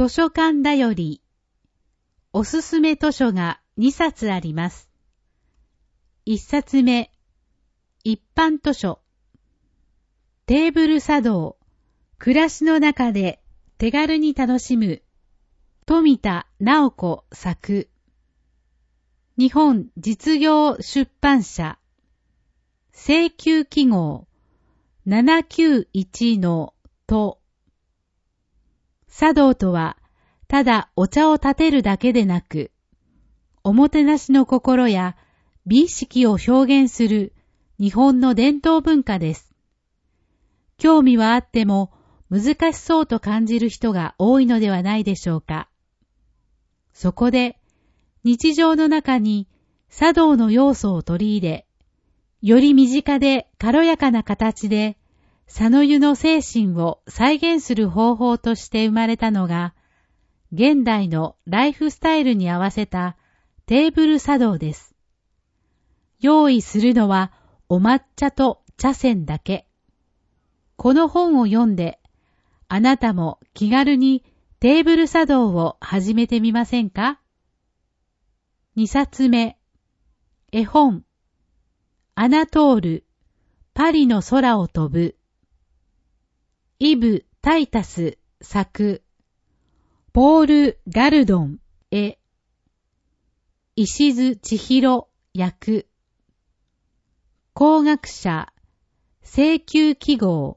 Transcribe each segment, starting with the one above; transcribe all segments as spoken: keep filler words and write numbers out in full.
図書館だより、おすすめ図書がにさつあります。いっさつめ、一般図書。テーブル茶道、暮らしの中で手軽に楽しむ、富田直子作。日本実業出版社、請求記号ななきゅういちのと。茶道とは、ただお茶を立てるだけでなく、おもてなしの心や美意識を表現する日本の伝統文化です。興味はあっても難しそうと感じる人が多いのではないでしょうか。そこで日常の中に茶道の要素を取り入れ、より身近で軽やかな形で茶の湯の精神を再現する方法として生まれたのが、現代のライフスタイルに合わせたテーブル茶道です。用意するのはお抹茶と茶筅だけ。この本を読んで、あなたも気軽にテーブル茶道を始めてみませんか？にさつめ、絵本、アナトール、パリの空を飛ぶ。イブ・タイタス作、ポール・ガルドン絵、石津千尋役。工学者、請求記号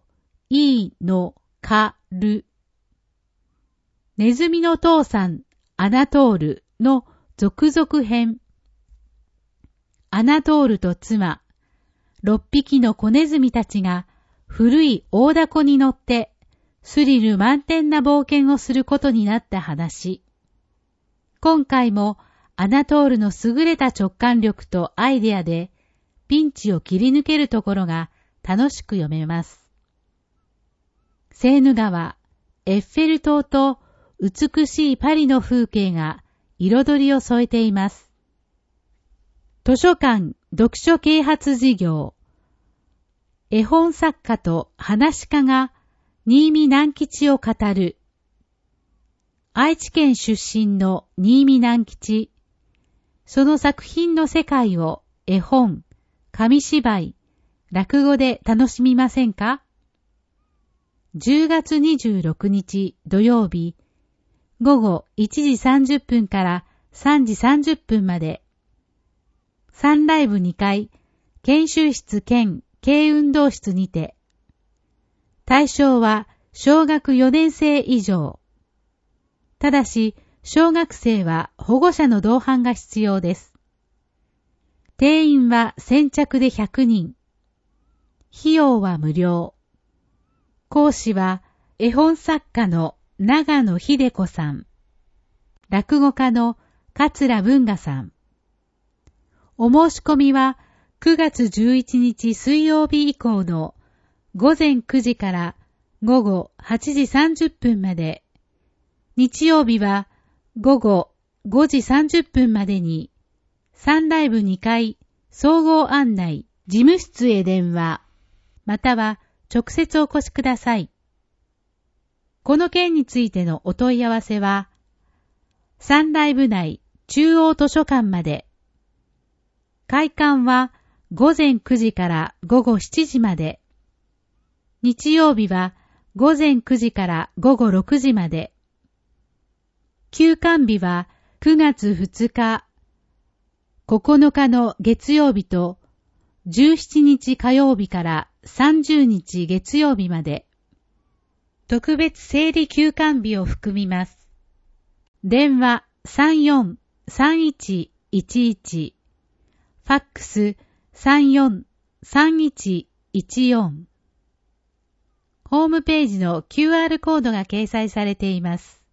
E のかる。ネズミの父さん、アナトールの続々編。アナトールと妻、ろっぴきの子ネズミたちが古い大凧に乗ってスリル満点な冒険をすることになった話。今回もアナトールの優れた直感力とアイデアでピンチを切り抜けるところが楽しく読めます。セーヌ川、エッフェル塔と美しいパリの風景が彩りを添えています。図書館読書啓発事業。絵本作家と話し家が新見南吉を語る。愛知県出身の新見南吉。その作品の世界を絵本、紙芝居、落語で楽しみませんか？じゅうがつにじゅうろくにち土曜日、午後いちじさんじゅっぷんからさんじさんじゅっぷんまで。さんライブにかい、研修室兼軽運動室にて。対象は小学よねんせい以上。ただし、小学生は保護者の同伴が必要です。定員は先着でひゃくにん。費用は無料。講師は絵本作家の長野秀子さん。落語家の桂文雅さん。お申し込みはくがつじゅういちにち水曜日以降のごぜんくじからごごはちじさんじゅっぷんまで。日曜日はごごごじさんじゅっぷんまでにさんライブにかい総合案内事務室へ電話または直接お越しください。この件についてのお問い合わせはさんライブ内中央図書館まで。開館はごぜんくじからごごしちじまで。日曜日はごぜんくじからごごろくじまで。休館日はくがつふつか、ここのかの月曜日とじゅうしちにち火曜日からさんじゅうにち月曜日まで。特別整理休館日を含みます。電話 さんよんさんいちいちいち、ファックス さんよんさんいちいちよん。ホームページの キューアール コードが掲載されています。